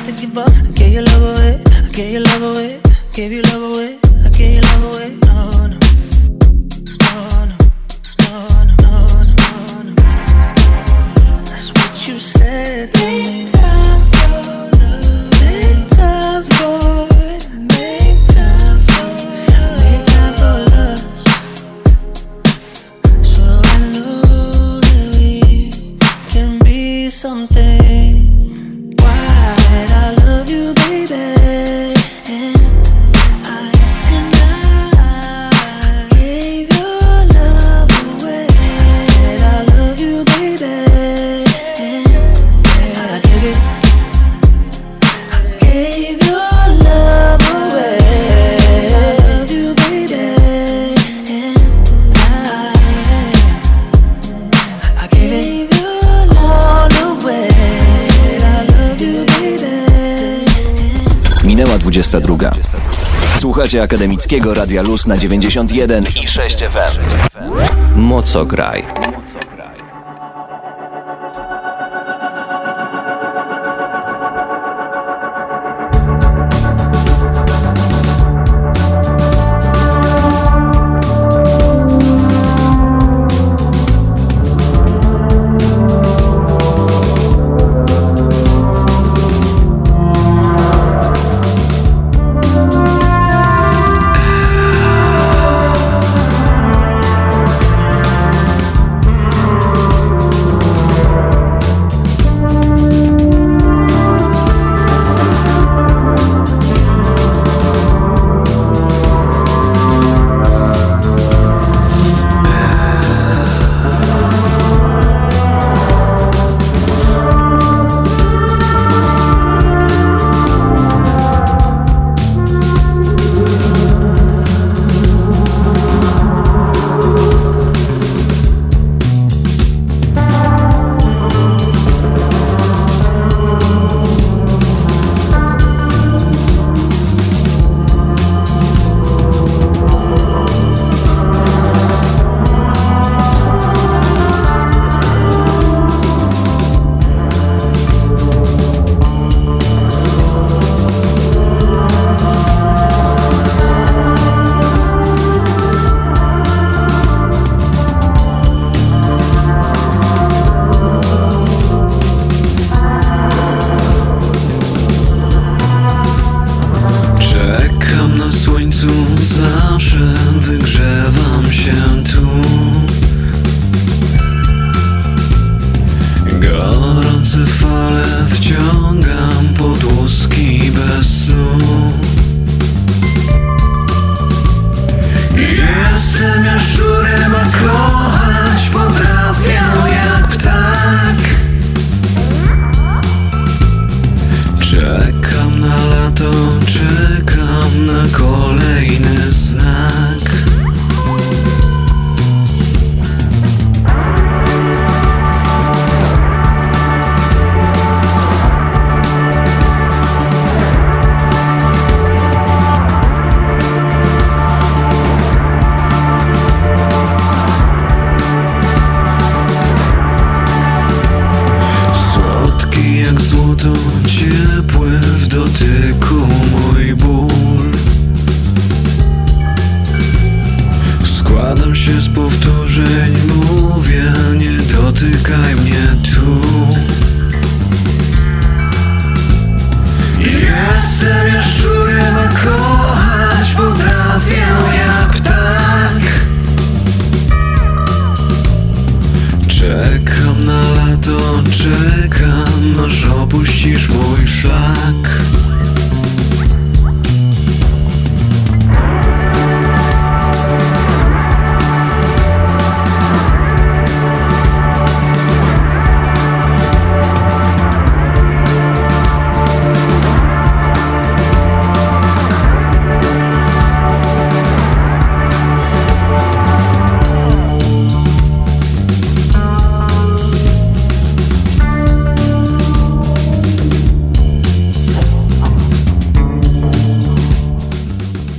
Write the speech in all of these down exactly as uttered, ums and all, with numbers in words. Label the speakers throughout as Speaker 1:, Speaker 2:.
Speaker 1: to give up. I gave your love away, I gave your love away, gave your love away, I gave your love away. No, no, no, no, no, no, no, no, no. That's what you said to me. Make time for love, make time for it, make time for love, make time for us. So I know that we can be something. Why said I love you, baby?
Speaker 2: Minęła dwudziesta druga. Słuchacie Akademickiego Radia Luz na dziewięćdziesiąt jeden i sześć F M. Mocograj.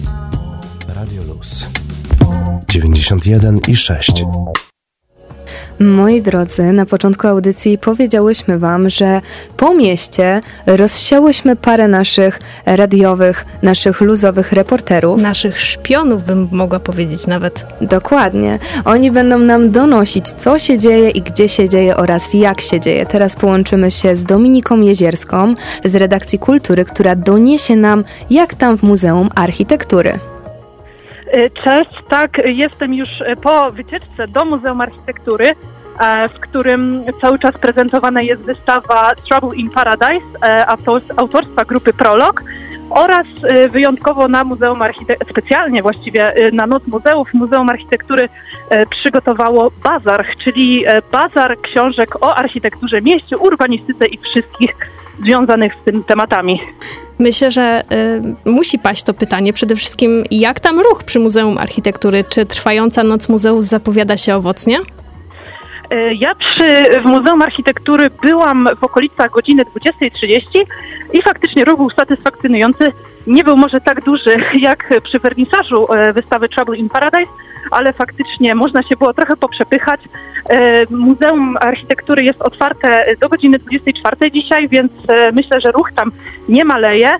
Speaker 3: dziewięćdziesiąt jeden i sześć. Moi drodzy, na początku audycji powiedziałyśmy Wam, że po mieście rozsiałyśmy parę naszych radiowych, naszych luzowych reporterów.
Speaker 4: Naszych szpionów, bym mogła powiedzieć nawet.
Speaker 3: Dokładnie. Oni będą nam donosić, co się dzieje i gdzie się dzieje oraz jak się dzieje. Teraz połączymy się z Dominiką Jezierską z redakcji Kultury, która doniesie nam, jak tam w Muzeum Architektury.
Speaker 5: Cześć, tak, jestem już po wycieczce do Muzeum Architektury, w którym cały czas prezentowana jest wystawa Trouble in Paradise autorstwa grupy Prolog oraz wyjątkowo na Muzeum Architektury, specjalnie właściwie na Noc Muzeów, Muzeum Architektury przygotowało bazar, czyli bazar książek o architekturze, mieście, urbanistyce i wszystkich związanych z tym tematami.
Speaker 4: Myślę, że y, musi paść to pytanie. Przede wszystkim, jak tam ruch przy Muzeum Architektury? Czy trwająca Noc Muzeów zapowiada się owocnie?
Speaker 5: Ja przy, w Muzeum Architektury byłam w okolicach godziny dwudziestej trzydzieści i faktycznie ruch był satysfakcjonujący. Nie był może tak duży jak przy wernisażu wystawy Trouble in Paradise, ale faktycznie można się było trochę poprzepychać. Muzeum Architektury jest otwarte do godziny dwudziestej czwartej dzisiaj, więc myślę, że ruch tam nie maleje.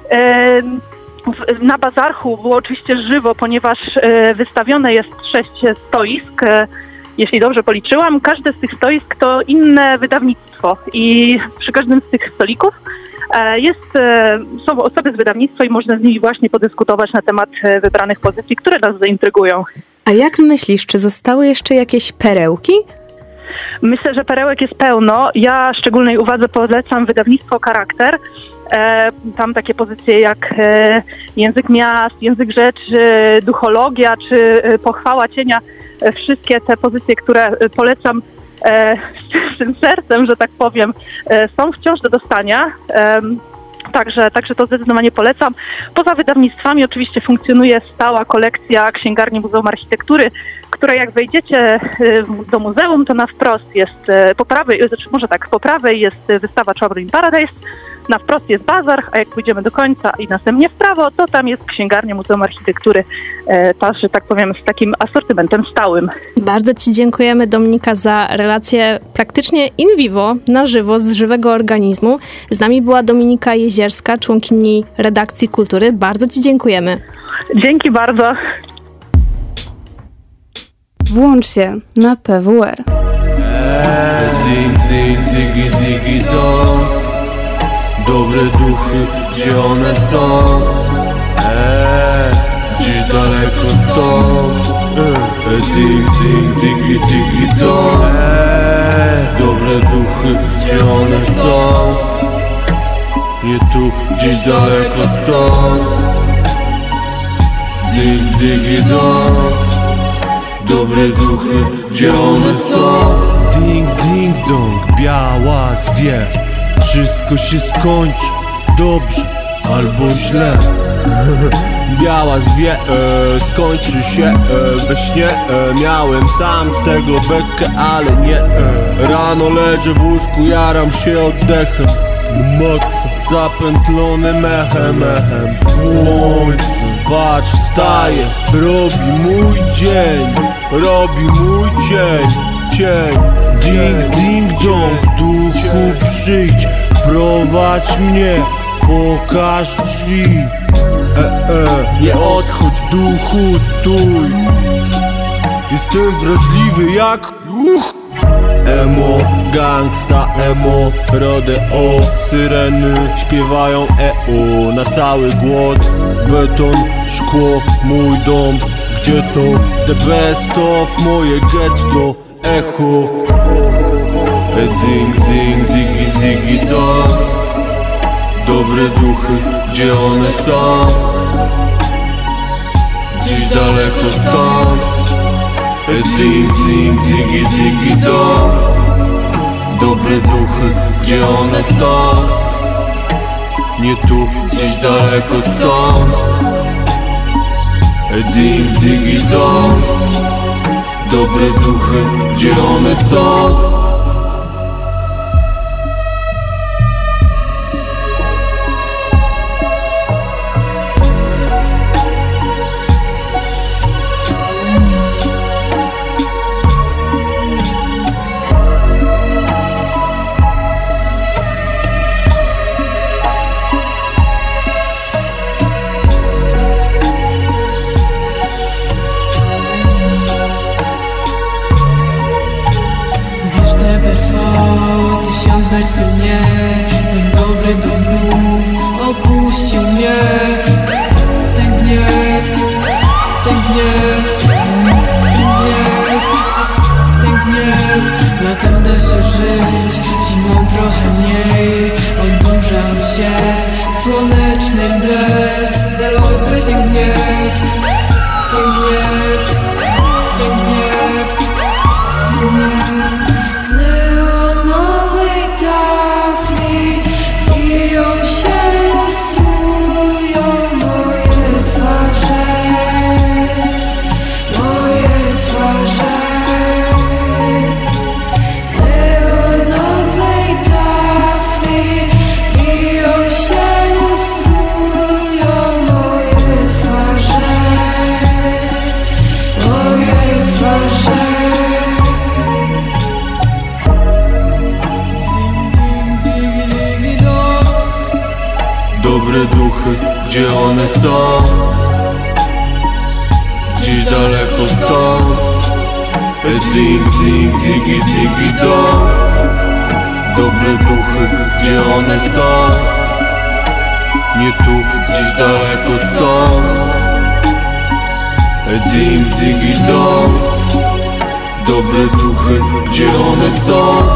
Speaker 5: Na bazarchu było oczywiście żywo, ponieważ wystawione jest sześć stoisk. Jeśli dobrze policzyłam, każde z tych stoisk to inne wydawnictwo i przy każdym z tych stolików jest, są osoby z wydawnictwa i można z nimi właśnie podyskutować na temat wybranych pozycji, które nas zaintrygują.
Speaker 3: A jak myślisz, czy zostały jeszcze jakieś perełki?
Speaker 5: Myślę, że perełek jest pełno. Ja szczególnej uwadze polecam wydawnictwo Charakter. Tam takie pozycje jak język miast, język rzeczy, duchologia czy pochwała cienia. Wszystkie te pozycje, które polecam e, z tym sercem, że tak powiem, e, są wciąż do dostania. E, także, także to zdecydowanie polecam. Poza wydawnictwami oczywiście funkcjonuje stała kolekcja księgarni Muzeum Architektury, która jak wejdziecie e, do muzeum, to na wprost jest e, po prawej, znaczy może tak, po prawej jest wystawa Trouble in Paradise, na wprost jest bazar, a jak pójdziemy do końca i następnie w prawo, to tam jest księgarnia Muzeum Architektury, e, ta, że tak powiem, z takim asortymentem stałym.
Speaker 4: Bardzo Ci dziękujemy, Dominika, za relację praktycznie in vivo, na żywo, z żywego organizmu. Z nami była Dominika Jezierska, członkini redakcji Kultury. Bardzo Ci dziękujemy.
Speaker 5: Dzięki bardzo.
Speaker 3: Włącz się na P W R.
Speaker 6: Ding, ding, digi, digi, dong. Dobre duchy, gdzie one są? Eee, gdzieś daleko stąd. Eee, ding, ding, digi, digi, dong. Eee, dobre duchy, gdzie one są? Nie tu, gdzieś daleko stąd. Ding, digi, dong. Dobre duchy, gdzie one są?
Speaker 7: Ding, ding, dong, biała zwierz. Wszystko się skończy dobrze albo źle. Biała zwie, e, skończy się e, we śnie. e, Miałem sam z tego bekę, ale nie e. Rano leżę w łóżku, jaram się oddechem. Maksa zapętlony mechem, mechem. Słońce, patrz, wstaje, robi mój dzień, robi mój cień, cień. Ding, ding, dong, duchu przyjdź, prowadź mnie, pokaż drzwi. E, e, nie odchodź, duchu, stój. Jestem wrażliwy jak uch. Emo, gangsta, emo, rodeo, syreny śpiewają E O na cały głos. Beton, szkło, mój dom, gdzie to? The best of moje getto, echo.
Speaker 6: Ding, ding, digi, digi, dong. Dobre duchy, gdzie one są? Gdzieś daleko stąd. Ding, ding, digi, digi, dong. Dobre duchy, gdzie one są?
Speaker 7: Nie tu,
Speaker 6: gdzieś daleko stąd. Ding, digi, dong. Dobre duchy, gdzie one są?
Speaker 8: się słoneczny mle, dal odbry ten gniew, ten gniew, ten gniew, ten gniew. W neonowej tafli biją się, lustrują moje twarze, moje twarze. W neonowej tafli biją się, lustrują moje twarze, moje twarze.
Speaker 6: Dobre duchy, gdzie one są? Gdzieś daleko stąd. Ding, ding, digi, digi, dong. Dobre duchy, gdzie one są? Nie tu, gdzieś daleko stąd. Ding, digi, dong. Dobre duchy, gdzie one są?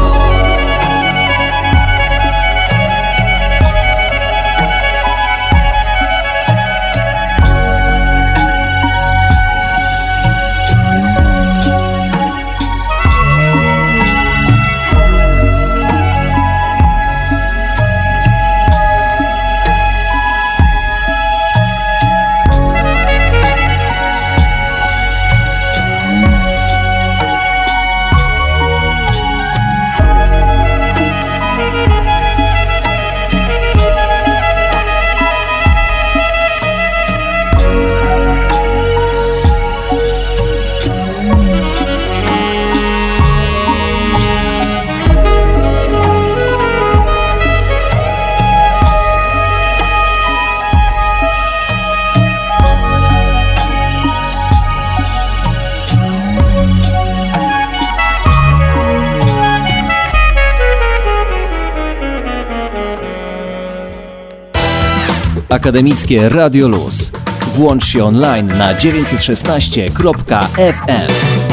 Speaker 2: Akademickie Radio Luz. Włącz się online na dziewięćset szesnaście kropka f m.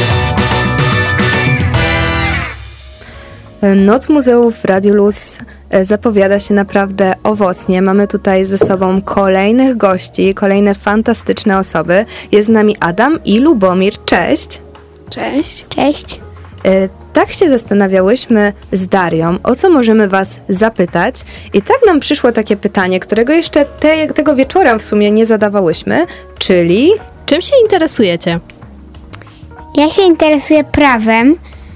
Speaker 3: Noc Muzeów w Radiu Luz zapowiada się naprawdę owocnie. Mamy tutaj ze sobą kolejnych gości, kolejne fantastyczne osoby. Jest z nami Adam i Lubomir. Cześć!
Speaker 9: Cześć. Cześć.
Speaker 3: Tak się zastanawiałyśmy z Darią, o co możemy was zapytać, i tak nam przyszło takie pytanie, którego jeszcze te, tego wieczorem w sumie nie zadawałyśmy, czyli...
Speaker 4: Czym się interesujecie?
Speaker 9: Ja się interesuję prawem,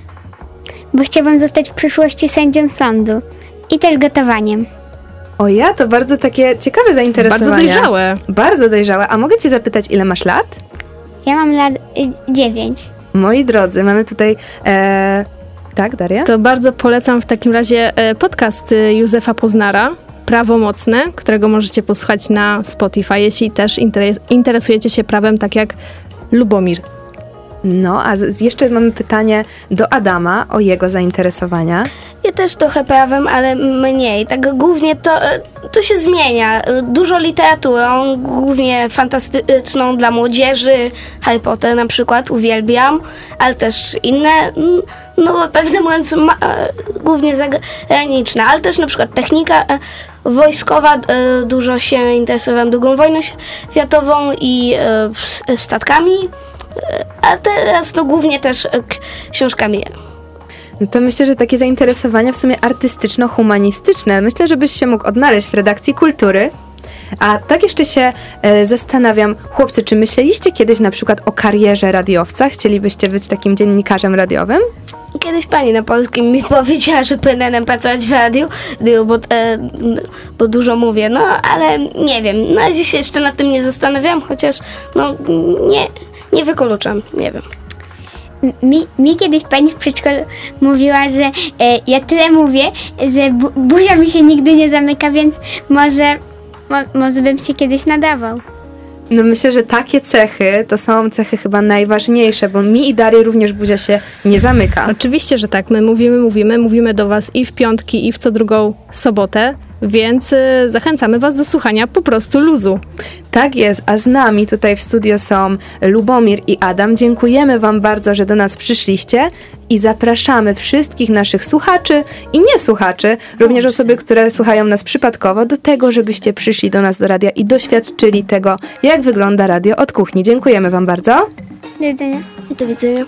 Speaker 9: bo chciałabym zostać w przyszłości sędzią sądu i też gotowaniem.
Speaker 3: O ja, to bardzo takie ciekawe zainteresowanie.
Speaker 4: Bardzo dojrzałe.
Speaker 3: Bardzo dojrzałe. A mogę cię zapytać, ile masz lat?
Speaker 9: Ja mam lat y, dziewięć.
Speaker 3: Moi drodzy, mamy tutaj... E... Tak, Daria?
Speaker 4: To bardzo polecam w takim razie e, podcast Józefa Poznara, Prawomocne, którego możecie posłuchać na Spotify, jeśli też interes- interesujecie się prawem tak jak Lubomir.
Speaker 3: No, a z- jeszcze mamy pytanie do Adama o jego zainteresowania.
Speaker 10: Ja też trochę prawem, ale mniej. Tak głównie to, to się zmienia. Dużo literaturą, głównie fantastyczną dla młodzieży. Harry Potter na przykład uwielbiam, ale też inne, no pewnie mówiąc, ma, głównie zagraniczne, ale też na przykład technika wojskowa. Dużo się interesowałam drugą wojną światową i statkami, a teraz to głównie też książkami.
Speaker 3: No to myślę, że takie zainteresowania w sumie artystyczno-humanistyczne. Myślę, że byś się mógł odnaleźć w redakcji kultury. A tak jeszcze się e, zastanawiam, chłopcy, czy myśleliście kiedyś na przykład o karierze radiowca? Chcielibyście być takim dziennikarzem radiowym?
Speaker 10: Kiedyś pani na polskim mi powiedziała, że powinienem pracować w radiu, bo, e, bo dużo mówię, no ale nie wiem, na razie się jeszcze nad tym nie zastanawiam, chociaż no nie, nie wykluczam, nie wiem.
Speaker 9: Mi, mi kiedyś pani w przedszkolu mówiła, że e, ja tyle mówię, że bu, buzia mi się nigdy nie zamyka, więc może, mo, może bym się kiedyś nadawał.
Speaker 3: No myślę, że takie cechy to są cechy chyba najważniejsze, bo mi i Darii również buzia się nie zamyka.
Speaker 4: Oczywiście, że tak. My mówimy, mówimy, mówimy do was i w piątki, i w co drugą sobotę. więc zachęcamy Was do słuchania po prostu luzu.
Speaker 3: Tak jest, a z nami tutaj w studio są Lubomir i Adam. Dziękujemy Wam bardzo, że do nas przyszliście i zapraszamy wszystkich naszych słuchaczy i niesłuchaczy, również osoby, które słuchają nas przypadkowo, do tego, żebyście przyszli do nas do radia i doświadczyli tego, jak wygląda radio od kuchni. Dziękujemy Wam bardzo.
Speaker 9: Do widzenia.
Speaker 10: I do widzenia.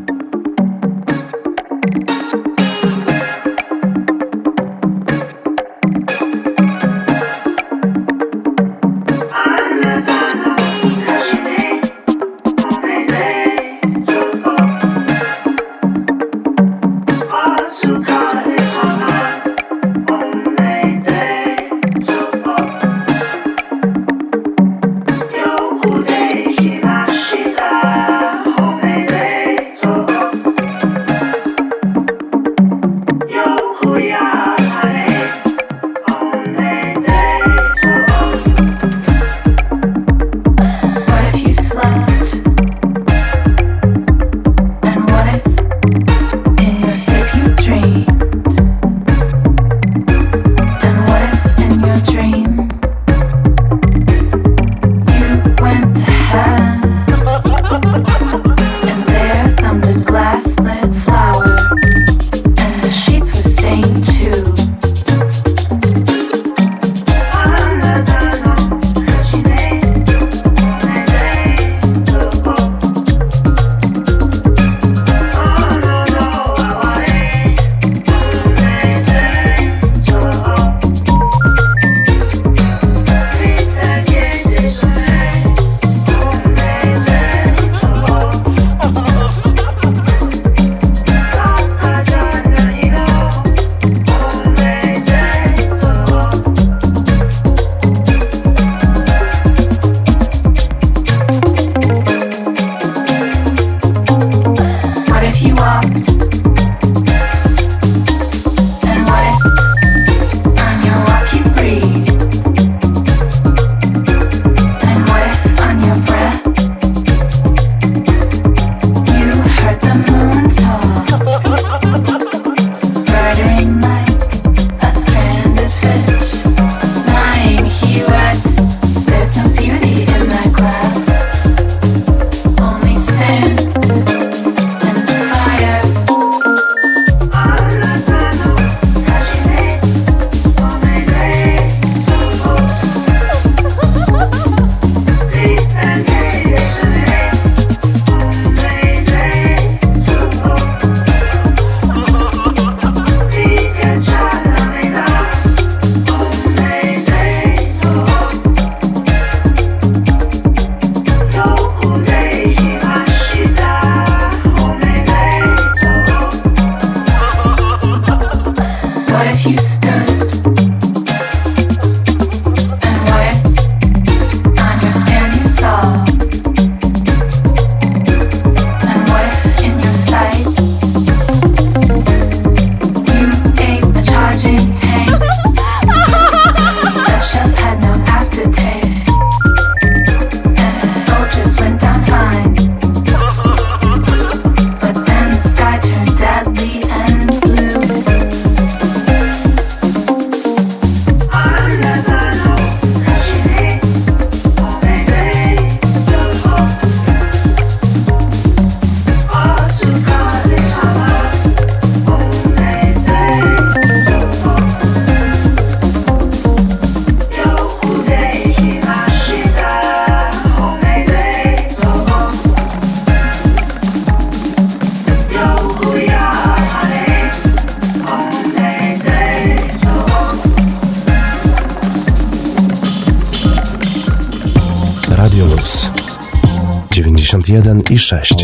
Speaker 11: dziewięćdziesiąt jeden i sześć.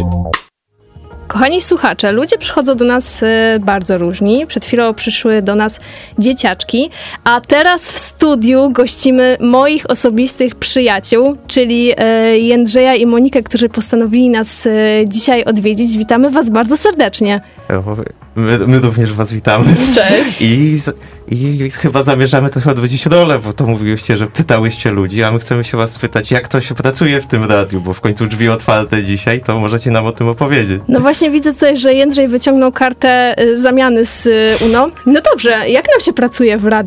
Speaker 4: Kochani słuchacze, ludzie przychodzą do nas y, bardzo różni. Przed chwilą przyszły do nas dzieciaczki, a teraz w studiu gościmy moich osobistych przyjaciół, czyli y, Jędrzeja i Monikę, którzy postanowili nas y, dzisiaj odwiedzić. Witamy Was bardzo serdecznie.
Speaker 12: My, my również Was witamy.
Speaker 4: Cześć.
Speaker 12: I, I chyba zamierzamy trochę odwrócić rolę, bo to mówiłyście, że pytałyście ludzi, a my chcemy się Was spytać, jak to się pracuje w tym radiu, bo w końcu drzwi otwarte dzisiaj, to możecie nam o tym opowiedzieć.
Speaker 4: No właśnie widzę tutaj, że Jędrzej wyciągnął kartę y, zamiany z y, U N O. No dobrze, jak nam się pracuje w radiu?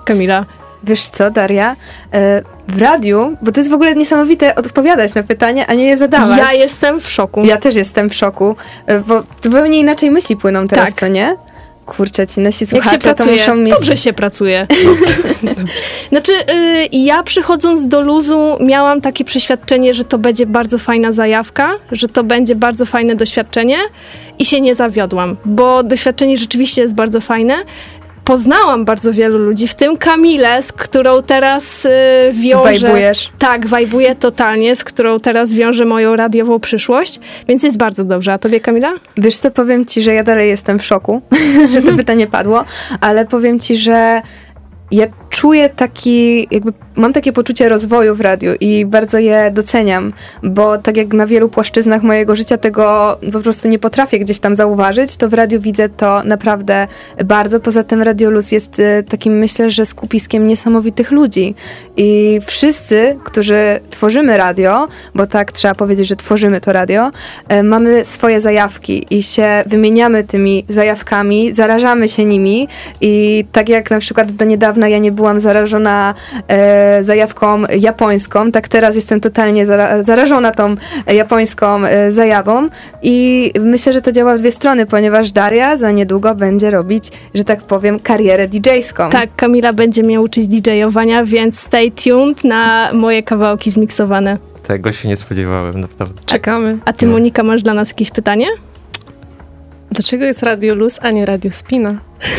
Speaker 4: Kamila?
Speaker 3: Wiesz co, Daria? W radiu, bo to jest w ogóle niesamowite odpowiadać na pytania, a nie je zadawać.
Speaker 4: Ja jestem w szoku.
Speaker 3: Ja też jestem w szoku, bo zupełnie inaczej myśli płyną teraz,
Speaker 4: tak.
Speaker 3: co nie? Kurczę, ci nasi
Speaker 4: Jak
Speaker 3: słuchacze
Speaker 4: się pracuje,
Speaker 3: to muszą mieć...
Speaker 4: dobrze się pracuje. Znaczy, yy, ja przychodząc do luzu miałam takie przeświadczenie, że to będzie bardzo fajna zajawka, że to będzie bardzo fajne doświadczenie i się nie zawiodłam, bo doświadczenie rzeczywiście jest bardzo fajne. Poznałam bardzo wielu ludzi, w tym Kamilę, z którą teraz y, wiążę...
Speaker 3: Wajbujesz.
Speaker 4: Tak, wajbuję totalnie, z którą teraz wiążę moją radiową przyszłość, więc jest bardzo dobrze. A tobie, Kamila?
Speaker 3: Wiesz co, powiem ci, że ja dalej jestem w szoku, że to pytanie padło, ale powiem ci, że ja czuję taki, jakby mam takie poczucie rozwoju w radiu i bardzo je doceniam, bo tak jak na wielu płaszczyznach mojego życia tego po prostu nie potrafię gdzieś tam zauważyć, to w radiu widzę to naprawdę bardzo. Poza tym Radio Luz jest takim, myślę, że skupiskiem niesamowitych ludzi i wszyscy, którzy tworzymy radio, bo tak trzeba powiedzieć, że tworzymy to radio, mamy swoje zajawki i się wymieniamy tymi zajawkami, zarażamy się nimi i tak jak na przykład do niedawna ja nie byłam zarażona e, zajawką japońską, tak teraz jestem totalnie zara- zarażona tą japońską e, zajawą i myślę, że to działa w dwie strony, ponieważ Daria za niedługo będzie robić, że tak powiem, karierę didżejską.
Speaker 4: Tak, Kamila będzie mnie uczyć didżejowania, więc stay tuned na moje kawałki zmiksowane.
Speaker 12: Tego się nie spodziewałem, naprawdę.
Speaker 13: Czekamy.
Speaker 4: A ty, Monika, masz dla nas jakieś pytanie?
Speaker 13: Dlaczego jest Radio Luz, a nie Radio Spina?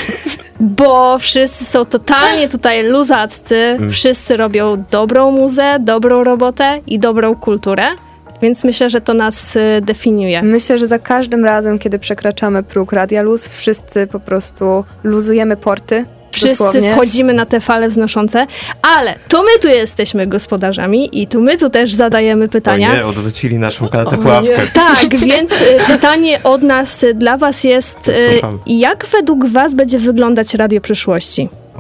Speaker 4: Bo wszyscy są totalnie tutaj luzaccy, mm. wszyscy robią dobrą muzę, dobrą robotę i dobrą kulturę, więc myślę, że to nas y, definiuje.
Speaker 3: Myślę, że za każdym razem, kiedy przekraczamy próg Radia Luz, wszyscy po prostu luzujemy porty.
Speaker 4: Wszyscy
Speaker 3: dosłownie.
Speaker 4: Wchodzimy na te fale wznoszące, ale to my tu jesteśmy gospodarzami i tu my tu też zadajemy pytania.
Speaker 12: O nie, odwrócili naszą kartę pułapkę.
Speaker 4: Tak, więc y, pytanie od nas y, dla was jest, y, jak według was będzie wyglądać radio przyszłości?
Speaker 12: O,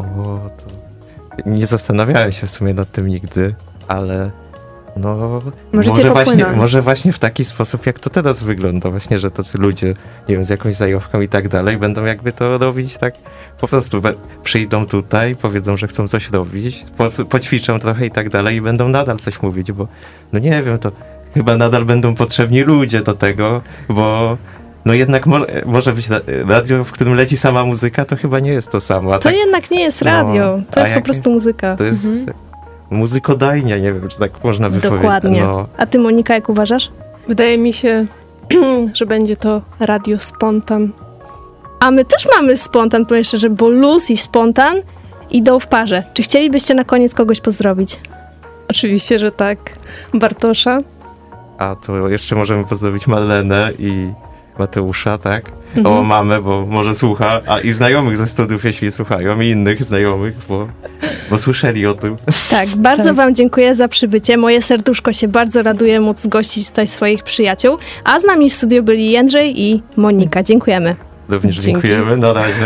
Speaker 12: to nie zastanawiałem się w sumie nad tym nigdy, ale no może właśnie, może właśnie w taki sposób, jak to teraz wygląda, właśnie, że tacy ludzie, nie wiem, z jakąś zajawką i tak dalej, będą jakby to robić tak, po prostu be- przyjdą tutaj, powiedzą, że chcą coś robić, po- poćwiczą trochę i tak dalej i będą nadal coś mówić, bo no nie wiem, to chyba nadal będą potrzebni ludzie do tego, bo no jednak mo- może być radio, w którym leci sama muzyka, to chyba nie jest to samo. A
Speaker 4: to
Speaker 12: tak,
Speaker 4: jednak nie jest radio,
Speaker 12: no,
Speaker 4: to jest po
Speaker 12: jak,
Speaker 4: prostu muzyka.
Speaker 12: To jest
Speaker 4: mhm.
Speaker 12: muzykodajnia, nie wiem, czy tak można by powiedzieć.
Speaker 4: Dokładnie.
Speaker 12: No.
Speaker 4: A ty, Monika, jak uważasz?
Speaker 13: Wydaje mi się, że będzie to radio spontan.
Speaker 4: A my też mamy spontan, powiem szczerze, bo luz i spontan idą w parze. Czy chcielibyście na koniec kogoś pozdrowić?
Speaker 13: Oczywiście, że tak. Bartosza.
Speaker 12: A to jeszcze możemy pozdrowić Marlenę i Mateusza, tak?
Speaker 4: Mhm.
Speaker 12: O, mamę, bo może słucha, a i znajomych ze studiów, jeśli słuchają, i innych znajomych, bo, bo słyszeli o tym.
Speaker 4: Tak, bardzo tak. wam dziękuję za przybycie. Moje serduszko się bardzo raduje móc gościć tutaj swoich przyjaciół, a z nami w studiu byli Jędrzej i Monika. Dziękujemy.
Speaker 12: Również Dzięki. Dziękujemy, na razie.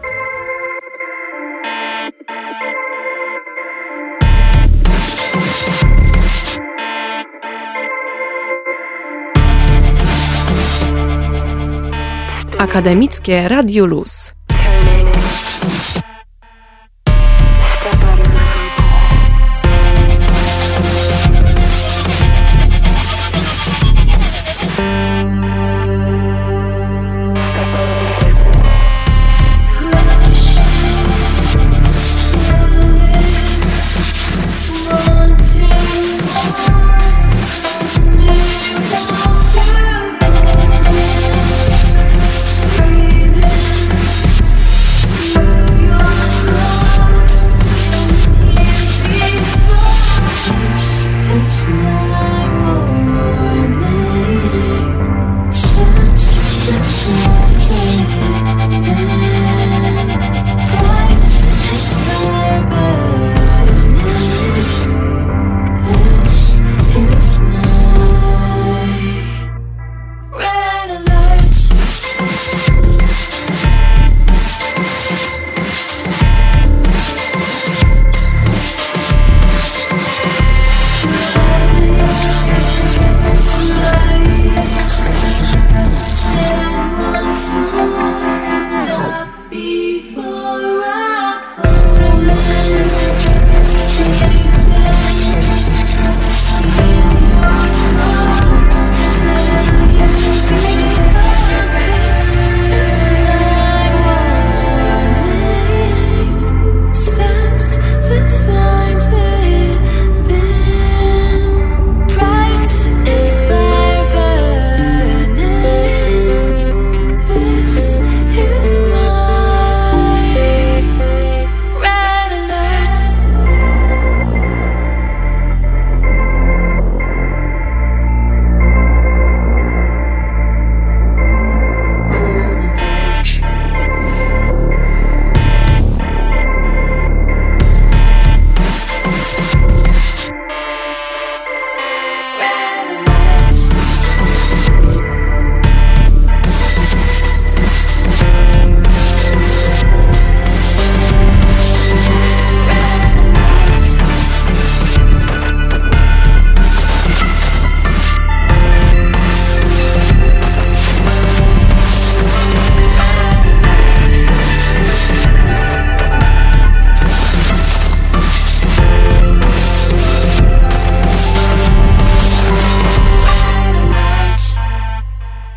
Speaker 14: Akademickie Radio Luz.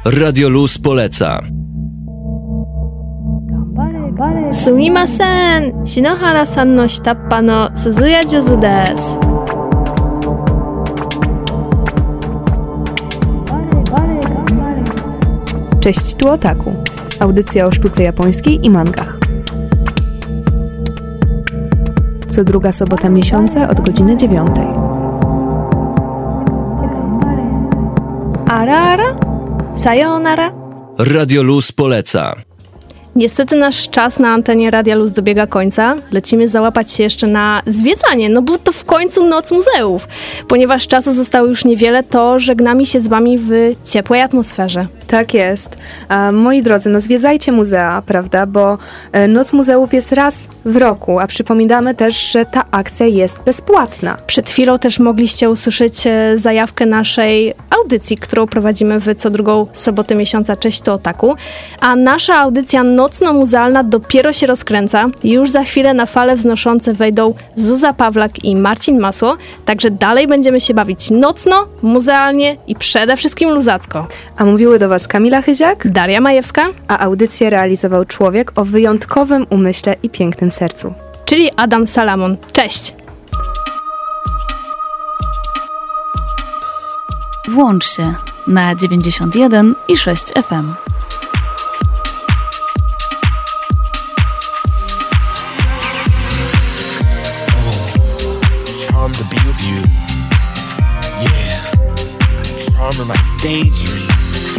Speaker 2: Radio Luz poleca.
Speaker 4: Sumimasen! Shinohara-san no shitappa no Suzuya Juzu desu.
Speaker 3: Cześć, tu Otaku. Audycja o sztuce japońskiej i mangach. Co druga sobota miesiąca od godziny dziewiątej.
Speaker 4: Ara ara? Sayonara?
Speaker 2: Radio Luz poleca.
Speaker 4: Niestety nasz czas na antenie Radia Luz dobiega końca. Lecimy załapać się jeszcze na zwiedzanie, no bo to w końcu Noc Muzeów. Ponieważ czasu zostało już niewiele, to żegnamy się z wami w ciepłej atmosferze.
Speaker 3: Tak jest. A, moi drodzy, no zwiedzajcie muzea, prawda, bo e, Noc Muzeów jest raz w roku, a przypominamy też, że ta akcja jest bezpłatna.
Speaker 4: Przed chwilą też mogliście usłyszeć e, zajawkę naszej audycji, którą prowadzimy w co drugą sobotę miesiąca. Cześć, to Otaku. A nasza audycja nocno-muzealna dopiero się rozkręca. Już za chwilę na fale wznoszące wejdą Zuza Pawlak i Marcin Masło, także dalej będziemy się bawić nocno, muzealnie i przede wszystkim luzacko.
Speaker 3: A mówiły do was Kamila Chyziak,
Speaker 4: Daria Majewska,
Speaker 3: a audycję realizował człowiek o wyjątkowym umyśle i pięknym sercu,
Speaker 4: czyli Adam Salamon. Cześć!
Speaker 15: Włącz się na dziewięćdziesiąt jeden i sześć F M.
Speaker 16: To be with you, yeah. Charming like daydream,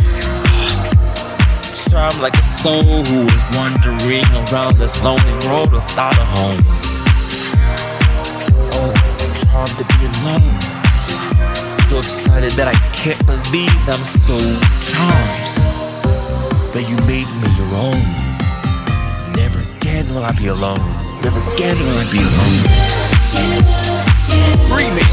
Speaker 16: charming like a soul who is wandering around this lonely road without a home. Oh, charmed to be alone. So excited that I can't believe I'm so charmed that you made me your own. Never again will I be alone. Never again will I be alone. Remix.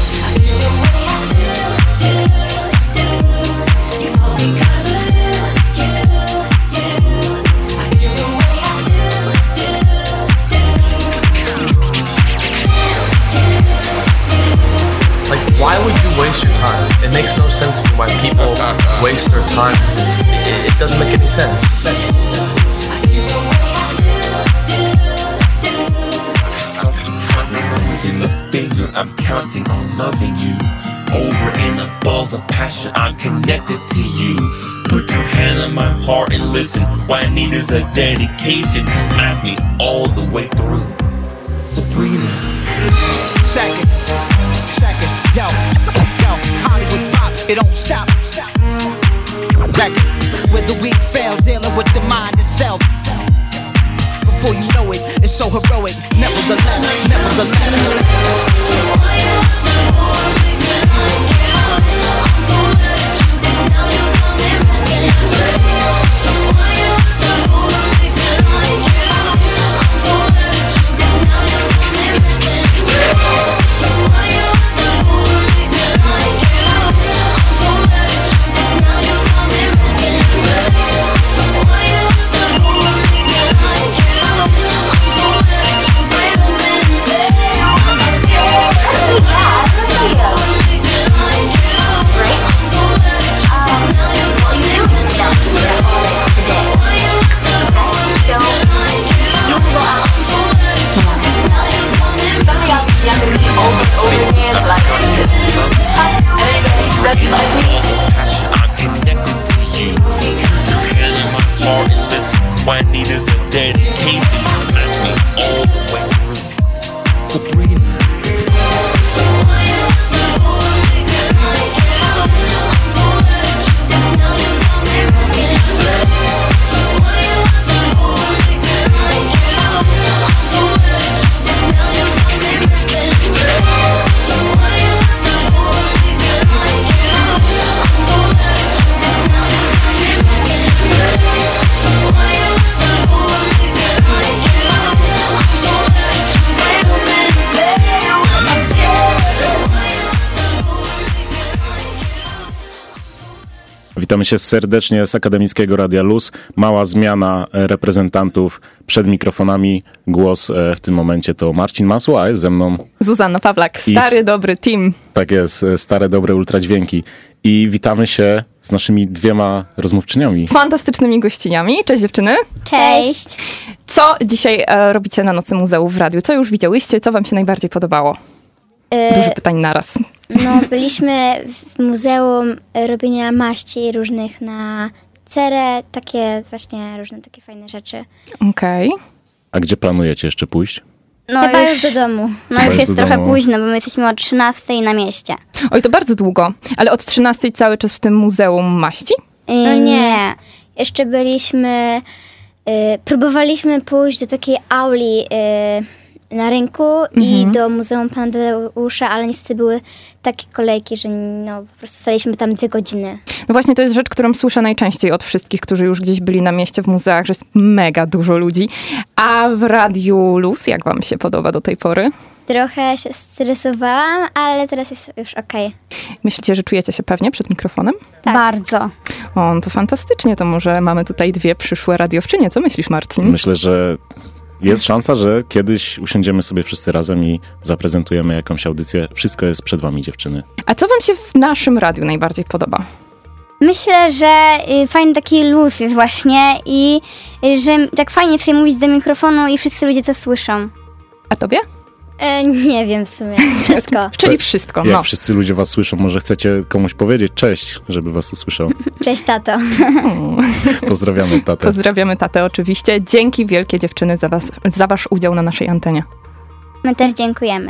Speaker 17: Like, why would you waste your time? It makes no sense to me why people waste their time. It, it doesn't make any sense.
Speaker 16: The finger, I'm counting on loving you. Over and above the passion, I'm connected to you. Put your hand on my heart and listen. What I need is a dedication. Ask me all the way through. Sabrina.
Speaker 18: Check it, check it, yo, yo, Hollywood pop, it don't stop. Record, with the weak fail, dealing with the mind itself. Before you know it, it's so heroic. Nevertheless, nevertheless.
Speaker 19: Witamy się serdecznie z Akademickiego Radia Luz. Mała zmiana reprezentantów przed mikrofonami. Głos w tym momencie to Marcin Masło, a jest ze mną
Speaker 20: Zuzanna Pawlak, stary, I... dobry team.
Speaker 19: Tak jest, stare, dobre ultradźwięki. i witamy się z naszymi dwiema rozmówczyniami.
Speaker 20: Fantastycznymi gościniami. Cześć dziewczyny.
Speaker 9: Cześć.
Speaker 20: Co dzisiaj e, robicie na Nocy Muzeum w radiu? Co już widziałyście? Co wam się najbardziej podobało? Dużo pytań naraz.
Speaker 9: No, byliśmy w Muzeum Robienia Maści różnych na cerę, takie właśnie różne takie fajne rzeczy.
Speaker 20: Okej. Okay.
Speaker 19: A gdzie planujecie jeszcze pójść?
Speaker 9: No Chyba już, już do domu. No już jest trochę domu. późno, bo my jesteśmy o trzynastej na mieście.
Speaker 20: Oj, to bardzo długo. Ale od trzynastej cały czas w tym Muzeum Maści?
Speaker 9: No nie. Jeszcze byliśmy... Y, próbowaliśmy pójść do takiej auli y, na rynku mhm. i do Muzeum Pana Tadeusza, ale niestety były takie kolejki, że no, po prostu staliśmy tam dwie godziny.
Speaker 20: No właśnie, to jest rzecz, którą słyszę najczęściej od wszystkich, którzy już gdzieś byli na mieście w muzeach, że jest mega dużo ludzi. A w Radiu Luz, jak wam się podoba do tej pory?
Speaker 9: Trochę się stresowałam, ale teraz jest już okej. Okay.
Speaker 20: Myślicie, że czujecie się pewnie przed mikrofonem?
Speaker 9: Tak. Bardzo.
Speaker 20: O, to fantastycznie. To może mamy tutaj dwie przyszłe radiowczynie. Co myślisz, Marcin?
Speaker 19: Myślę, że jest szansa, że kiedyś usiądziemy sobie wszyscy razem i zaprezentujemy jakąś audycję. Wszystko jest przed wami, dziewczyny.
Speaker 20: A co wam się w naszym radiu najbardziej podoba?
Speaker 9: Myślę, że fajny taki luz jest właśnie i że tak fajnie sobie mówić do mikrofonu i wszyscy ludzie to słyszą.
Speaker 20: A tobie?
Speaker 9: E, nie wiem w sumie. Wszystko.
Speaker 20: Czyli wszystko,
Speaker 19: Jak
Speaker 20: no.
Speaker 19: wszyscy ludzie was słyszą, może chcecie komuś powiedzieć cześć, żeby was usłyszał.
Speaker 9: Cześć, tato.
Speaker 19: Pozdrawiamy tatę.
Speaker 20: Pozdrawiamy tatę oczywiście. Dzięki wielkie dziewczyny za, was, za wasz udział na naszej antenie.
Speaker 9: My też dziękujemy.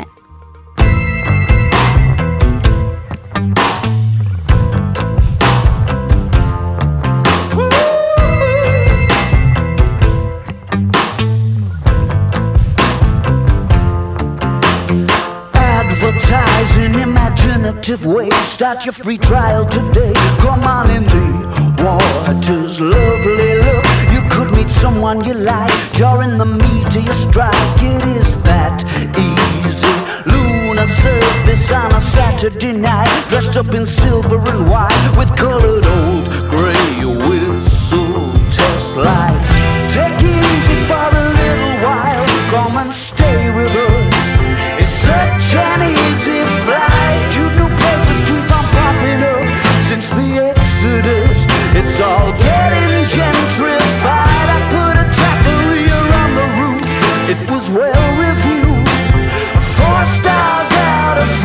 Speaker 21: Advertising imaginative ways. Start your free trial today. Come on in the waters, lovely look. You could meet someone you like. You're in the meat of your strike. It is that easy. Lunar surface on a Saturday night. Dressed up in silver and white with colored old grey whistle test lights. Take it easy for a little while. Come and stay with us. Such an easy flight. You new places keep on popping up since the Exodus. It's all getting gentrified. I put a taqueria on the roof. It was well reviewed. Four stars out of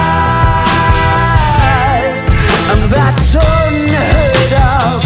Speaker 21: five, and that's unheard of.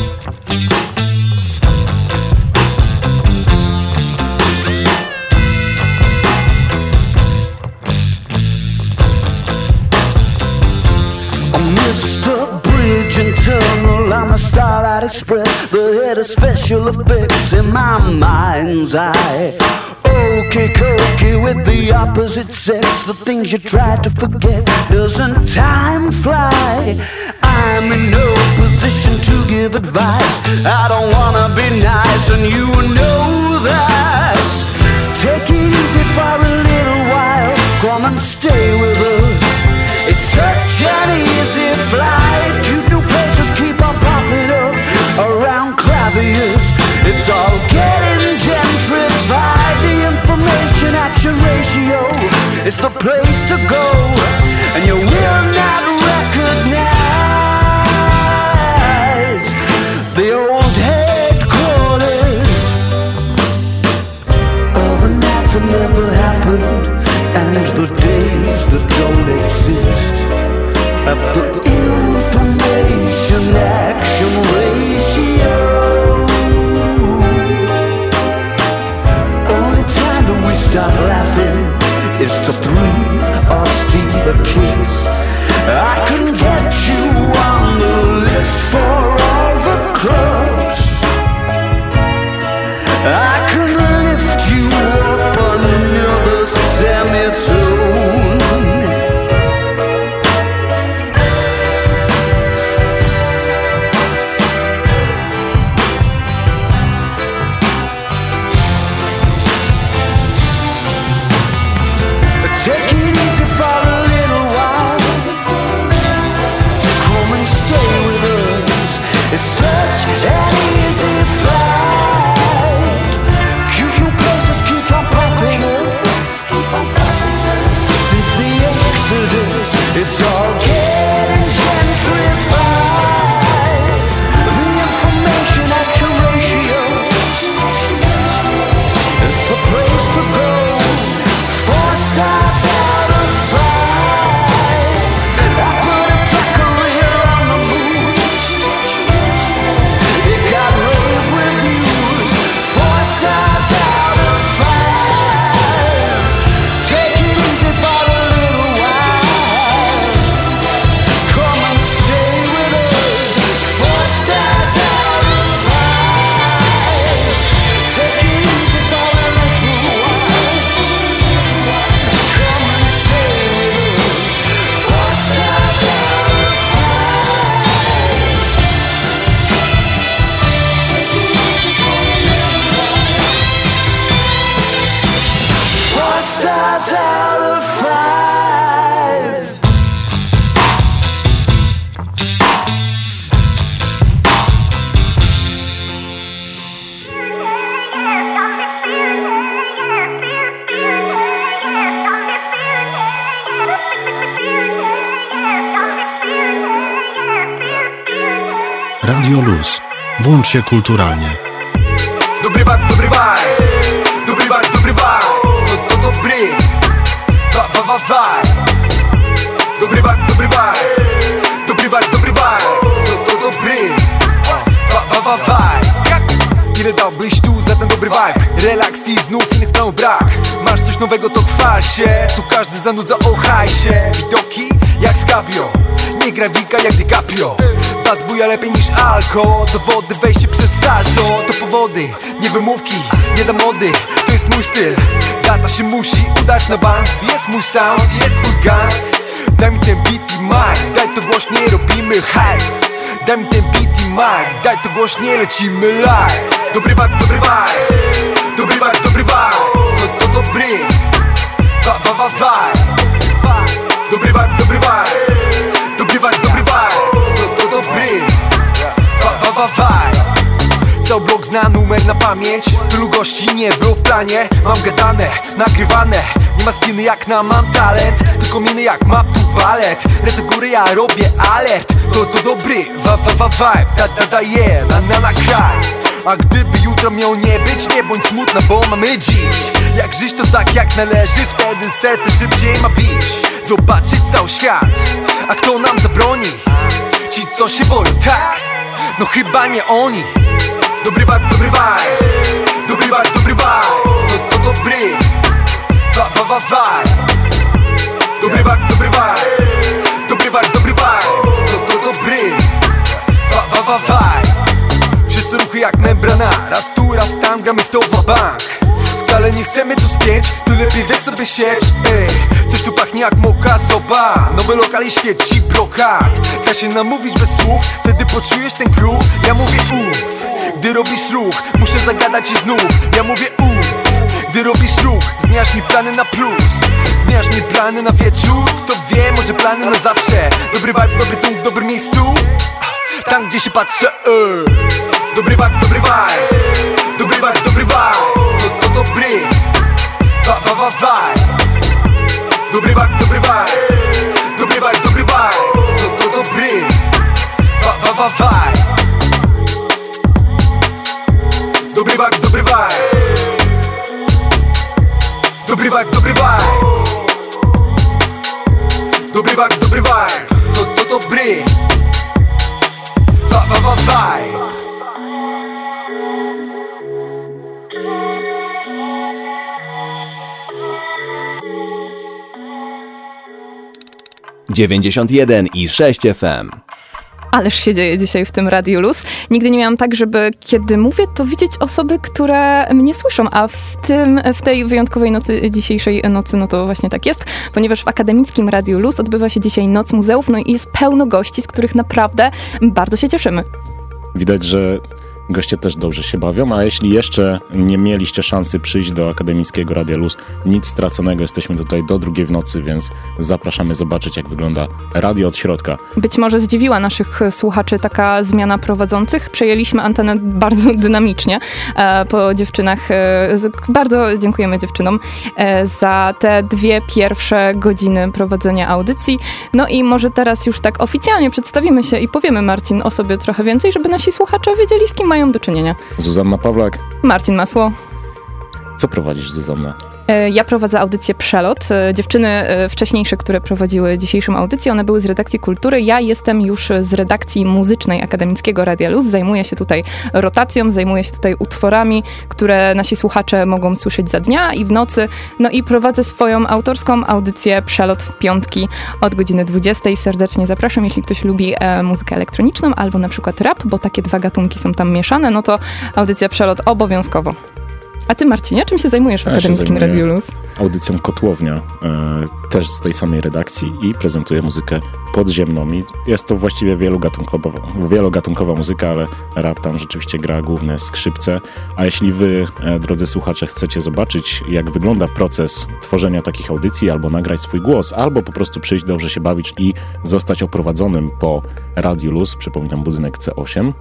Speaker 21: Mister Bridge and Tunnel, I'm a Starlight Express, the head of special effects in my mind's eye. Okey cokey with the opposite sex, the things you try to forget. Doesn't time fly? I'm in no position to give advice. I don't wanna be nice, and you know that. Take it easy for a little while. Come and stay with us. It's such an easy flight. Cute new places keep on popping up around claviers. It's all getting gentrified. The information action ratio is the place to go, and you will not recognize the old headquarters of the nights that never happened and the days that don't exist. At the information action ratio, only time that we stop laughing is to breathe or steal a kiss. I can get you on the list for all the clubs. I can lift you up another semitone. Take it easy for a little while. Come and stay with us. It's such an easy flight. Cute new places keep on popping up since the Exodus. It's all getting gentrified.
Speaker 11: Radio Luz. Włącz się kulturalnie.
Speaker 1: Dobry vibe, dobry vibe. Dobry vibe, dobry vibe. To, to dobry. Va, va, va, vibe. Dobry vibe, dobry vibe. Dobry vibe, dobry vibe. To, to dobry. Va, va, va, vibe. Ile dałbyś tu za ten dobry vibe? Relaks i znów innych planów brak. Masz coś nowego, to chwal się. Tu każdy zanudza o hajsie. Widoki jak z Caprio. Nie gra wilka jak DiCaprio. Bas buja lepiej niż alko. Do wody wejście przez salto. To powody, nie wymówki, nie da mody. To jest mój styl. Data się musi udać na bank. Jest mój sound, jest twój gang. Daj mi ten beat i mic. Daj to głośniej, robimy hype. Daj mi ten beat i mic. Daj to głośniej, lecimy live. Dobry vibe, dobry vibe. Dobry vibe, dobry vibe. To, to dobry. Va, va, va, vibe. Dobry vibe, dobry vibe. Dobry vibe, dobry vibe. To, to dobry. Va, va, va, vibe. Cały blok zna numer na pamięć. Tylu gości nie było w planie. Mam gadane, nagrywane. Nie ma spiny jak na mam talent. Tylko miny jak mam tu balet. Ręce góry ja robię alert. To, to dobry, va, va, va, vibe. Da, da, da, yeah, na, na, na kraj. A gdyby jutro miał nie być, nie bądź smutna, bo mamy dziś. Jak żyć to tak jak należy, wtedy serce szybciej ma bić. Zobaczyć cały świat, a kto nam zabroni? Ci co się boją, tak? No chyba nie oni. Dobry vibe, dobry vibe. Dobry vibe, dobry vibe. To, to dobry. Va, va, va, vibe. Dobry vibe, dobry vibe. Dobry vibe, dobry vibe. To, to dobry. Va, va, va, vibe. Wszyscy ruchy jak membrana. Raz tu, raz tam, gramy w to w bank. Wcale nie chcemy tu spięć, tu lepiej weź sobie sieć. Ej, coś tu pachnie jak moka soba. Nowy lokal i świeci brokat. Da się namówić bez słów, wtedy poczujesz ten kruk. Ja mówię uff, gdy robisz ruch. Muszę zagadać i znów, ja mówię uff. Gdy robisz ruch, zmieniasz mi plany na plus. Zmieniasz mi plany na wieczór. Kto wie, może plany na zawsze. Dobry vibe, dobry tłum w dobrym miejscu. Tam gdzie się patrzę, ej. Dobry vibe, dobry vibe. Dobry vibe, dobry vibe. To, to dobry. Va, va, va, vibe. Dobry vibe, dobry vibe. Dobry vibe, dobry vibe. To, to dobry. Va, va, va, vibe. Dobry vibe, dobry vibe. Dobry vibe, dobry vibe. Dobry vibe, dobry vibe. To, to dobry. Va, va, va, vibe.
Speaker 2: dziewięćdziesiąt jeden i sześć F M.
Speaker 20: Ależ się dzieje dzisiaj w tym Radiu Luz. Nigdy nie miałam tak, żeby kiedy mówię, to widzieć osoby, które mnie słyszą, a w tym, w tej wyjątkowej nocy, dzisiejszej nocy, no to właśnie tak jest, ponieważ w Akademickim Radiu Luz odbywa się dzisiaj Noc Muzeów, no i jest pełno gości, z których naprawdę bardzo się cieszymy.
Speaker 19: Widać, że goście też dobrze się bawią, a jeśli jeszcze nie mieliście szansy przyjść do Akademickiego Radia Luz, nic straconego, jesteśmy tutaj do drugiej w nocy, więc zapraszamy zobaczyć, jak wygląda radio od środka.
Speaker 20: Być może zdziwiła naszych słuchaczy taka zmiana prowadzących. Przejęliśmy antenę bardzo dynamicznie e, po dziewczynach. E, bardzo dziękujemy dziewczynom e, za te dwie pierwsze godziny prowadzenia audycji. No i może teraz już tak oficjalnie przedstawimy się i powiemy, Marcin, o sobie trochę więcej, żeby nasi słuchacze wiedzieli, z kim mają do czynienia.
Speaker 19: Zuzanna Pawlak.
Speaker 20: Marcin Masło.
Speaker 19: Co prowadzisz, Zuzanna?
Speaker 20: Ja prowadzę audycję Przelot. Dziewczyny wcześniejsze, które prowadziły dzisiejszą audycję, one były z redakcji Kultury. Ja jestem już z redakcji muzycznej Akademickiego Radia Luz. Zajmuję się tutaj rotacją, zajmuję się tutaj utworami, które nasi słuchacze mogą słyszeć za dnia i w nocy. No i prowadzę swoją autorską audycję Przelot w piątki od godziny dwudziestej. Serdecznie zapraszam, jeśli ktoś lubi e, muzykę elektroniczną albo na przykład rap, bo takie dwa gatunki są tam mieszane, no to audycja Przelot obowiązkowo. A ty, Marcinie, czym się zajmujesz w
Speaker 19: ja
Speaker 20: Akademickim Radiu Luz?
Speaker 19: Audycją Kotłownia, e, też z tej samej redakcji i prezentuję muzykę podziemną. I jest to właściwie wielogatunkowa, wielogatunkowa muzyka, ale rap tam rzeczywiście gra główne skrzypce. A jeśli wy, e, drodzy słuchacze, chcecie zobaczyć, jak wygląda proces tworzenia takich audycji, albo nagrać swój głos, albo po prostu przyjść, dobrze się bawić i zostać oprowadzonym po Radiu Luz, przypominam, budynek C osiem,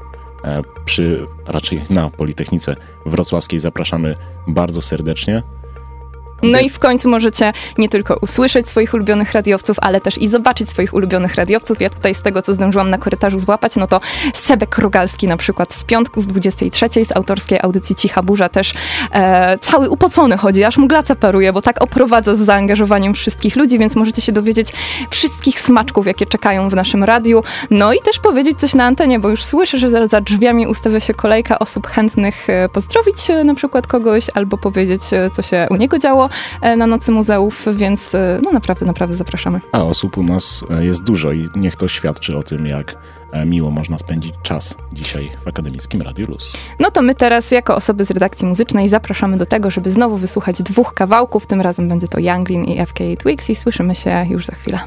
Speaker 19: przy, raczej na Politechnice Wrocławskiej, zapraszamy bardzo serdecznie.
Speaker 20: No i w końcu możecie nie tylko usłyszeć swoich ulubionych radiowców, ale też i zobaczyć swoich ulubionych radiowców. Ja tutaj z tego, co zdążyłam na korytarzu złapać, no to Sebek Rogalski na przykład z piątku, z dwudziestej trzeciej, z autorskiej audycji Cicha Burza też e, cały upocony chodzi, aż mglaca paruje, bo tak oprowadza z zaangażowaniem wszystkich ludzi, więc możecie się dowiedzieć wszystkich smaczków, jakie czekają w naszym radiu. No i też powiedzieć coś na antenie, bo już słyszę, że za drzwiami ustawia się kolejka osób chętnych e, pozdrowić e, na przykład kogoś, albo powiedzieć, e, co się u niego działo na Nocy Muzeów, więc no naprawdę, naprawdę zapraszamy.
Speaker 19: A osób u nas jest dużo i niech to świadczy o tym, jak miło można spędzić czas dzisiaj w Akademickim Radiu Luz.
Speaker 20: No to my teraz jako osoby z redakcji muzycznej zapraszamy do tego, żeby znowu wysłuchać dwóch kawałków. Tym razem będzie to Younglin i F K Twigs i słyszymy się już za chwilę.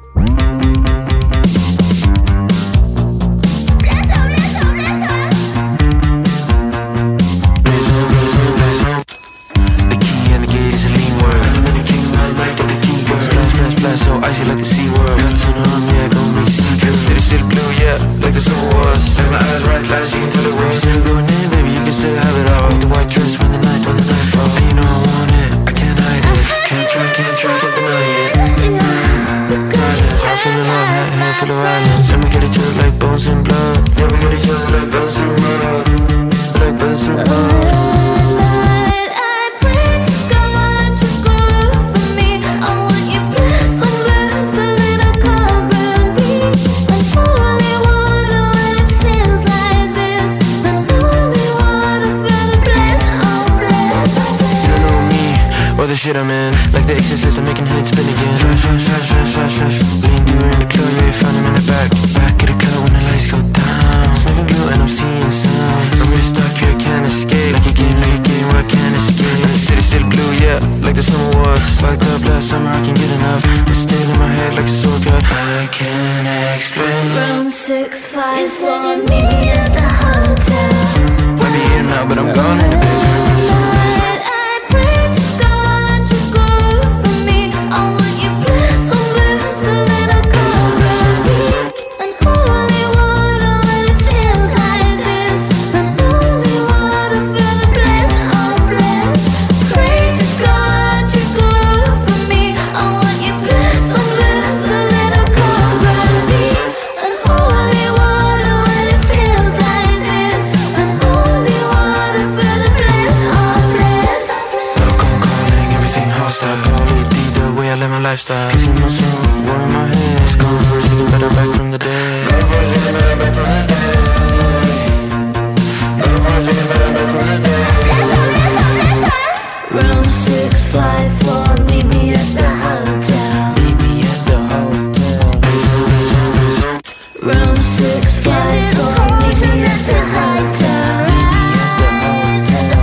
Speaker 5: So icy like the Sea World. Got turn on, yeah, gon' make you see. The city still blue, yeah, like the summer was. Like my eyes right, like you can tell it was. Still going in, baby, you can still have it all. Queen the white dress when the night, when the night falls. And you know I want it, I can't hide it. Can't try, can't try, can't deny it. Guidance, heart full of love, head, head full of violence. And we get each other like bones and blood. Yeah, we get each other like bones and blood. Like bones and blood. The shit I'm in, like the Exorcist, I'm making heads spin again. Flash, flash, flash, flash, flash, flash. Lean deeper in the club, yeah, you found him in the back. Back of the club when the lights go down. Sniffing glue and I'm seeing sounds. I'm really stuck here, I can't escape. Like a game, like a game where I can't escape. And the city's still blue, yeah, like the summer was. Fucked up last summer, I can't get enough. It's still in my head like a sword cut. I can't explain.
Speaker 8: Room six five. You said you meet me at the hotel.
Speaker 5: Might be here now, but I'm gone in the basement. Lifestyle, cause you know some war in my head. Just going for a second better back from the dead. Going for a second better back from the dead. Going for a second better back from the dead.
Speaker 8: Room six five four, meet me at the hotel.
Speaker 5: Meet me at the hotel.
Speaker 8: Room six five four, meet me at the hotel.
Speaker 5: Meet me at the hotel.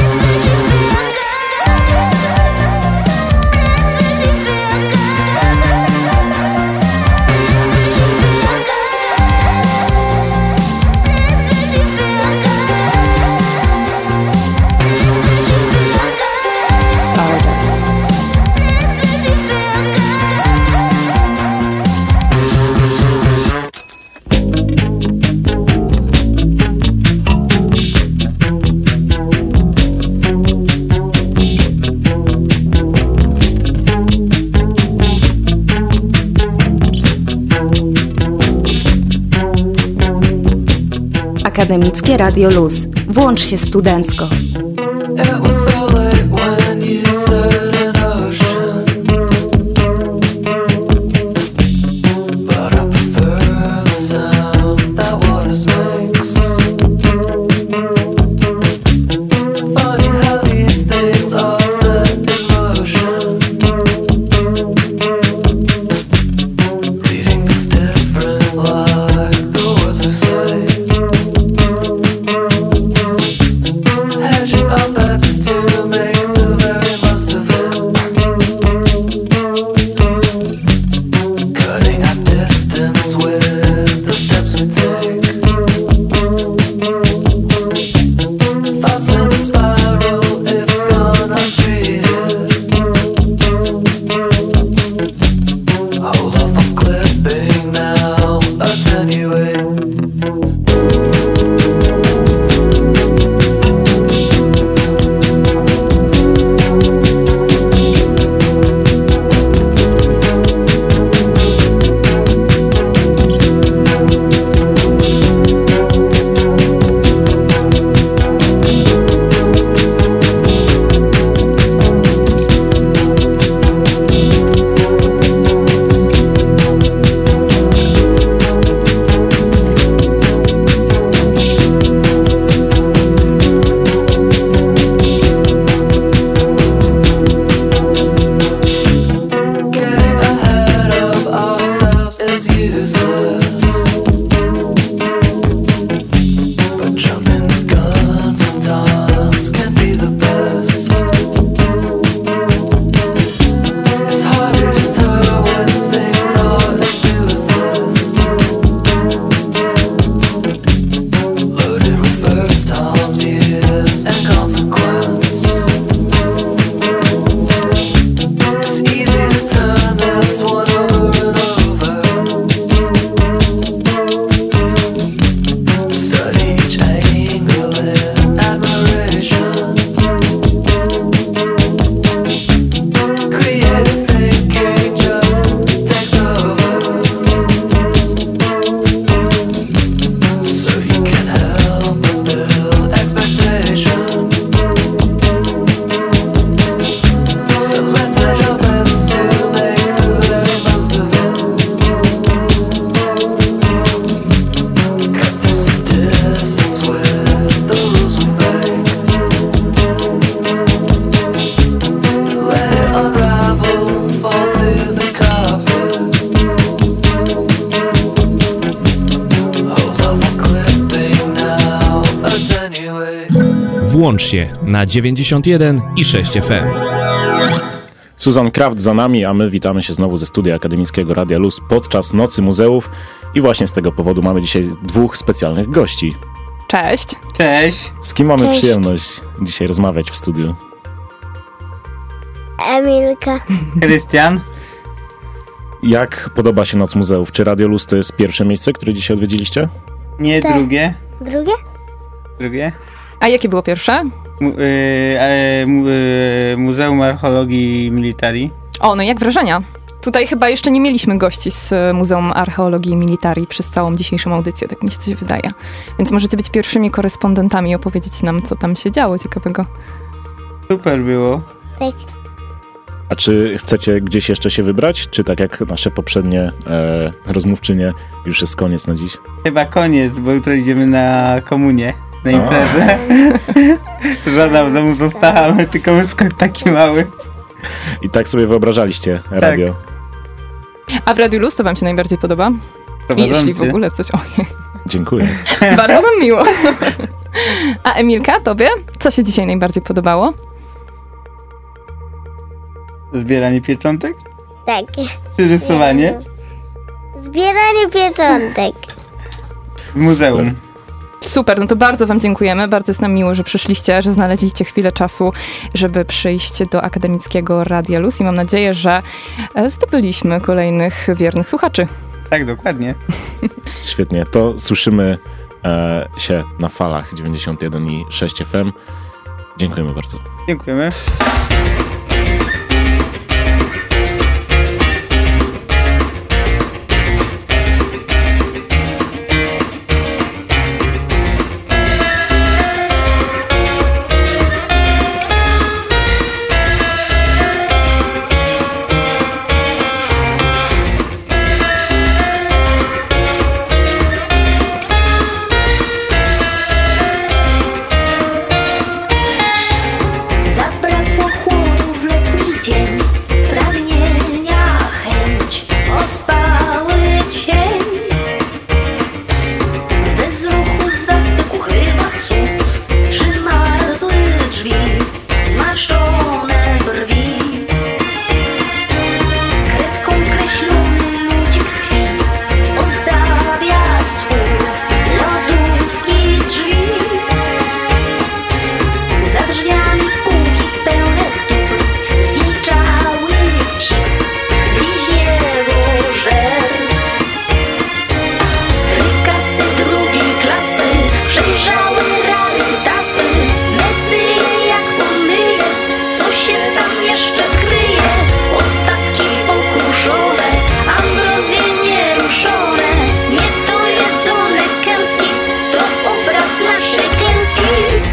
Speaker 22: Akademickie Radio Luz. Włącz się studencko.
Speaker 8: Hedging up at the
Speaker 6: Włącz się na dziewięćdziesiąt jeden i sześć F M.
Speaker 19: Susan Kraft za nami, a my witamy się znowu ze studia Akademickiego Radia Luz podczas Nocy Muzeów i właśnie z tego powodu mamy dzisiaj dwóch specjalnych gości.
Speaker 20: Cześć.
Speaker 7: Cześć.
Speaker 19: Z kim mamy
Speaker 7: Cześć.
Speaker 19: przyjemność dzisiaj rozmawiać w studiu?
Speaker 23: Emilka.
Speaker 7: Krystian.
Speaker 19: Jak podoba się Noc Muzeów? Czy Radio Luz to jest pierwsze miejsce, które dzisiaj odwiedziliście?
Speaker 7: Nie,
Speaker 23: Tak.
Speaker 7: drugie.
Speaker 23: Drugie?
Speaker 7: Drugie.
Speaker 20: A jakie było pierwsze?
Speaker 7: Mu, y, y, mu, y, Muzeum Archeologii Militari.
Speaker 20: O, no jak wrażenia? Tutaj chyba jeszcze nie mieliśmy gości z Muzeum Archeologii Militari przez całą dzisiejszą audycję, tak mi się coś wydaje. Więc możecie być pierwszymi korespondentami i opowiedzieć nam, co tam się działo ciekawego.
Speaker 7: Super było.
Speaker 23: Tak.
Speaker 19: A czy chcecie gdzieś jeszcze się wybrać? Czy tak jak nasze poprzednie e, rozmówczynie, już jest koniec na dziś?
Speaker 7: Chyba koniec, bo jutro idziemy na komunię, na imprezę. Żona w domu została, my tylko wyskok taki mały.
Speaker 19: I tak sobie wyobrażaliście radio.
Speaker 7: Tak.
Speaker 20: A w Radiu Luz co wam się najbardziej podoba? I jeśli w ogóle coś... Ojej.
Speaker 19: Dziękuję.
Speaker 20: Bardzo wam miło. A Emilka, tobie? Co się dzisiaj najbardziej podobało?
Speaker 7: Zbieranie pieczątek?
Speaker 23: Tak.
Speaker 7: Czy rysowanie?
Speaker 23: Zbieranie pieczątek.
Speaker 7: W muzeum.
Speaker 20: Super, no to bardzo wam dziękujemy. Bardzo jest nam miło, że przyszliście, że znaleźliście chwilę czasu, żeby przyjść do Akademickiego Radia Luz i mam nadzieję, że zdobyliśmy kolejnych wiernych słuchaczy.
Speaker 7: Tak, dokładnie.
Speaker 19: Świetnie, to słyszymy e, się na falach dziewięćdziesiąt jeden i sześć F M. Dziękujemy bardzo.
Speaker 7: Dziękujemy.
Speaker 8: Zabrakło chłodu w letni dzień, pragnienia, chęć, ospały cień. W bezruchu zastygł chyba cud, przymarzły drzwi, zmarszczone brwi. Kredką kreślony ludzik tkwi, ozdabia stwór, lodówki drzwi. Za drzwiami półki pełne dóbr, zjeżdżały cisk, bliźniego żer. Frykasy drugiej klasy przejrzały rarytasy, mecy jak pomyje, co się tam jeszcze kryje. Ostatki pokruszone, ambrozje nieruszone, niedojedzone kęski, to obraz naszej klęski.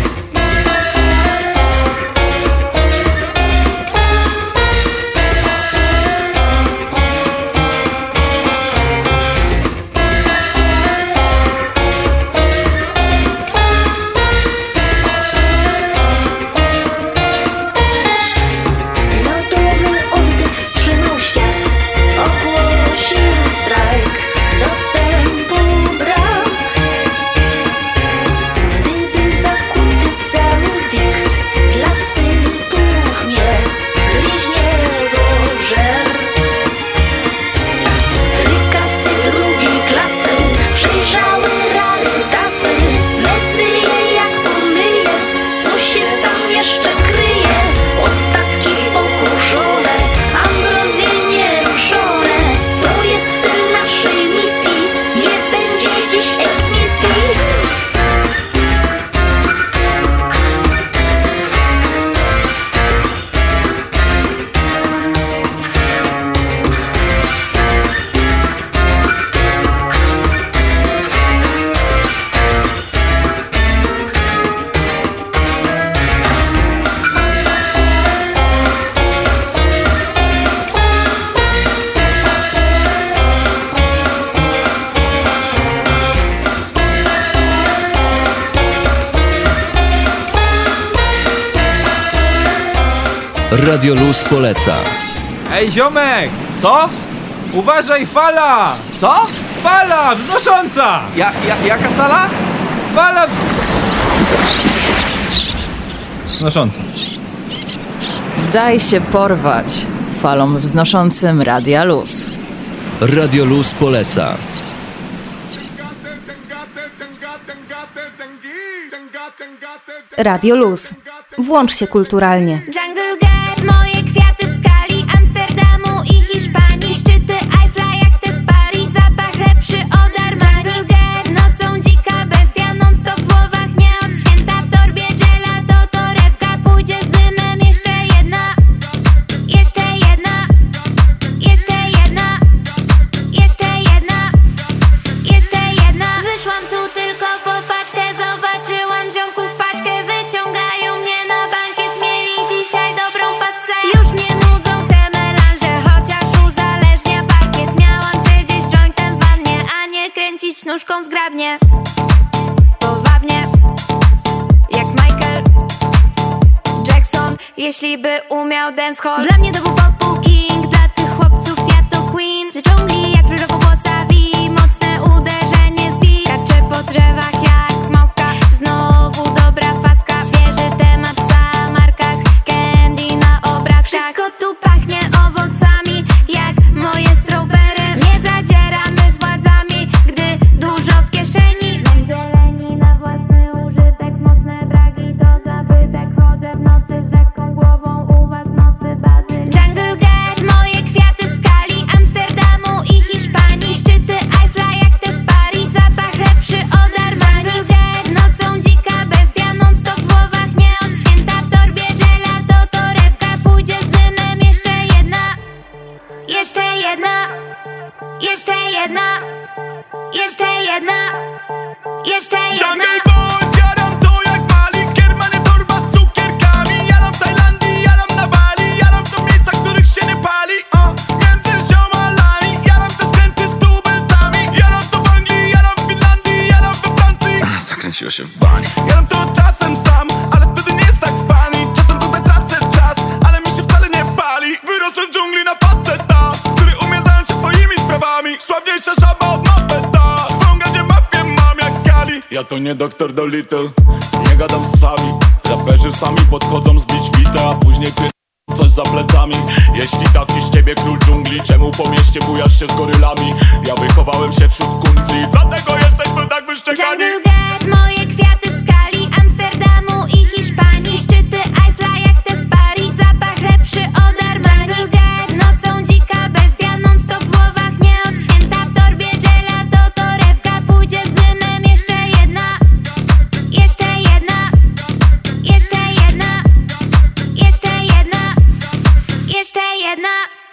Speaker 8: Lodowy oddech wstrzymał świat, ogłosił strajk, dostępu brak. W dyby zakuty cały wikt, dla sypów mnie bliźniego żer. Frykasy drugiej klasy przejrzały rarytasy, mecy jak pomyje, co się tam jeszcze kryje. Ostatki pokruszone, ambrozje nieruszone, to jest cel naszej misji, nie będzie dziś eksmisji.
Speaker 2: Radio Luz poleca.
Speaker 24: Ej, ziomek! Co? Uważaj, fala! Co? Fala! Wznosząca! Ja, ja, jaka sala? Fala! wznoszącym.
Speaker 15: Daj się porwać falom wznoszącym Radia Luz.
Speaker 2: Radio Luz poleca.
Speaker 22: Radio Luz. Włącz się kulturalnie.
Speaker 8: Jungle Girl, moje kwiaty skali Amsterdamu i Hiszpanii. Szczyty Eiffla jak te w Paris. Zapach lepszy od Armani. Jungle Girl, nocą dzika bestia. Non stop w głowach, nie od święta. W torbie gelato, torebka pójdzie z dymem. Jeszcze jedna, jeszcze jedna, jeszcze jedna, jeszcze jedna, jeszcze jedna. Wyszłam tu tylko po paczkę. Zobaczyłam ziomków paczkę. Wyciągają mnie na bankiet. Mieli dzisiaj dobrą passę. Już mnie nudzą te melanże, chociaż uzależnia parkiet. Miałam siedzieć jointem w wannie, a nie kręcić nóżką zgrabnie. Powabnie, jak Michael Jackson, jeśli by umiał dancehall. Dla mnie to był popu king, dla tych chłopców ja to queen. Z dżungli jak różowo-włosa wi, mocne uderzenie w beat. Skaczę po drzewach jak małpka, znowu dobra faska. Świeży temat w zamarzkach, candy na obrazkach. Wszystko tu pachnie owocami, jak moje strawberry. Nie zadzieramy z władzami, gdy dużo w kieszeni. Mam zieleni na własny użytek, mocne dragi to zabytek. Chodzę w nocy z lekką głową, u was w nocy bazy. Jungle Girl, moje kwiaty skali Amsterdamu i Hiszpanii. Szczyty Eiffla jak te w Paris. Zapach lepszy od Armani. Jungle Girl, nocą dzika bestia. Non stop w głowach, nie od święta. W torbie gelato, torebka pójdzie z dymem. Jeszcze jedna, jeszcze jedna, jeszcze jedna, jeszcze jedna, jeszcze jedna.
Speaker 10: Jungle Boys, jaram to jak Mali. Kiermany torba z cukierkami. Jaram w Tajlandii, jaram na Bali. Jaram to w miejscach, których się nie pali. O, między ziomalami. Jaram te skręty z tubelcami. Jaram to w Anglii, jaram w Finlandii. Jaram we Francji.
Speaker 1: Zakręciło się w bani.
Speaker 10: Jaram to czasem sam, ale wtedy nie jest tak fani. Czasem tutaj tracę czas, ale mi się wcale nie pali. Wyrosłem w dżungli na faceta, który umie zająć się swoimi sprawami. Sławniejsza żaba od mapeta. Szwąga, gdzie mafię mam jak Kali. Ja to nie doktor Dolittle, nie gadam z psami. Raperzy sami podchodzą zbić witę, a później pier... coś za plecami. Jeśli taki z ciebie król dżungli, czemu po mieście bujasz się z gorylami? Ja wychowałem się wśród kundli, dlatego jesteśmy tak wyszczekani.
Speaker 8: Jungle Girl, moje kwiaty skali Amsterdamu i Hiszpanii. Szczyty Eiffla jak te w Paris. Zapach lepszy od Armani. Jungle Girl, nocą dzika bestia. Non stop w głowach, nie od święta. W torbie gelato, torebka pójdzie z dymem. Jeszcze jedna, jeszcze jedna, jeszcze jedna, jeszcze jedna, jeszcze jedna.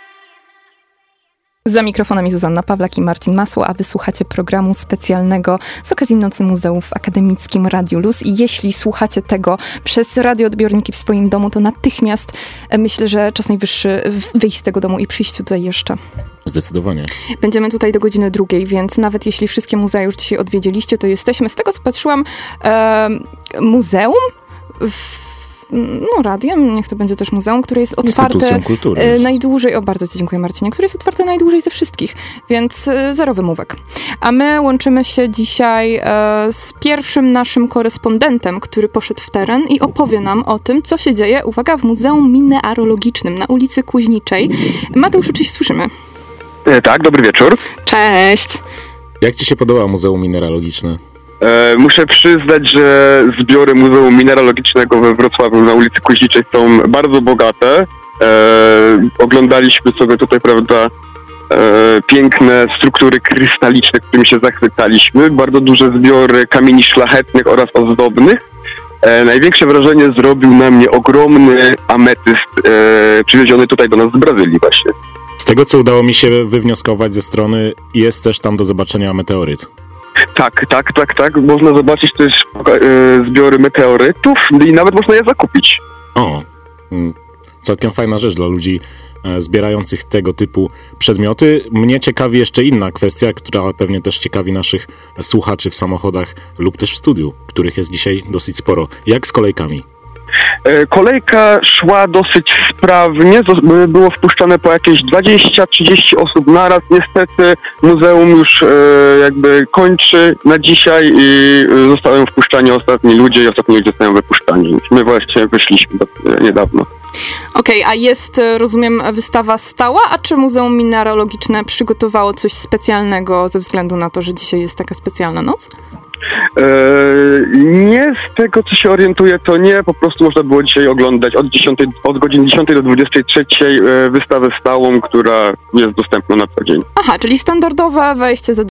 Speaker 20: Za mikrofonami Zuzanna Pawlak i Marcin Masło, a wysłuchacie programu specjalnego z okazji Nocy Muzeów w Akademickim Radiu Luz. I jeśli słuchacie tego przez radioodbiorniki w swoim domu, to natychmiast myślę, że czas najwyższy wyjść z tego domu i przyjść tutaj jeszcze.
Speaker 19: Zdecydowanie.
Speaker 20: Będziemy tutaj do godziny drugiej, więc nawet jeśli wszystkie muzea już dzisiaj odwiedziliście, to jesteśmy, z tego co patrzyłam, e, muzeum w no radiem, niech to będzie też muzeum, które jest otwarte
Speaker 19: kultury,
Speaker 20: e, najdłużej, o bardzo ci dziękuję Marcinie, które jest otwarte najdłużej ze wszystkich, więc e, zero wymówek. A my łączymy się dzisiaj e, z pierwszym naszym korespondentem, który poszedł w teren i opowie nam o tym, co się dzieje, uwaga, w Muzeum Mineralogicznym na ulicy Kuźniczej. Mateuszu, czy się słyszymy?
Speaker 12: E, tak, dobry wieczór.
Speaker 20: Cześć.
Speaker 19: Jak ci się podoba Muzeum Mineralogiczne?
Speaker 12: E, muszę przyznać, że zbiory Muzeum Mineralogicznego we Wrocławiu na ulicy Kuźniczej są bardzo bogate. E, oglądaliśmy sobie tutaj, prawda, e, piękne struktury krystaliczne, którymi się zachwycaliśmy. Bardzo duże zbiory kamieni szlachetnych oraz ozdobnych. E, największe wrażenie zrobił na mnie ogromny ametyst e, przywieziony tutaj do nas z Brazylii właśnie.
Speaker 19: Z tego, co udało mi się wywnioskować ze strony, jest też tam do zobaczenia meteoryt.
Speaker 12: Tak, tak, tak, tak. Można zobaczyć też e, zbiory meteorytów i nawet można je zakupić.
Speaker 19: O, całkiem fajna rzecz dla ludzi e, zbierających tego typu przedmioty. Mnie ciekawi jeszcze inna kwestia, która pewnie też ciekawi naszych słuchaczy w samochodach lub też w studiu, których jest dzisiaj dosyć sporo. Jak z kolejkami?
Speaker 12: E, kolejka szła dosyć sprawnie, zos- było wpuszczane po jakieś dwadzieścia trzydzieści osób naraz. Niestety muzeum już e, jakby kończy na dzisiaj i e, zostały wpuszczani ostatni ludzie i ostatni ludzie zostają wypuszczani. Więc my właśnie wyszliśmy do, e, niedawno.
Speaker 20: Okej, okay, a jest, rozumiem, wystawa stała, a czy Muzeum Mineralogiczne przygotowało coś specjalnego ze względu na to, że dzisiaj jest taka specjalna noc?
Speaker 12: Eee, nie, z tego co się orientuję, to nie, po prostu można było dzisiaj oglądać od, dziesiątej, od godziny dziesiątej do dwudziestej trzeciej e, wystawę stałą, która jest dostępna na co dzień.
Speaker 20: Aha, czyli standardowe wejście za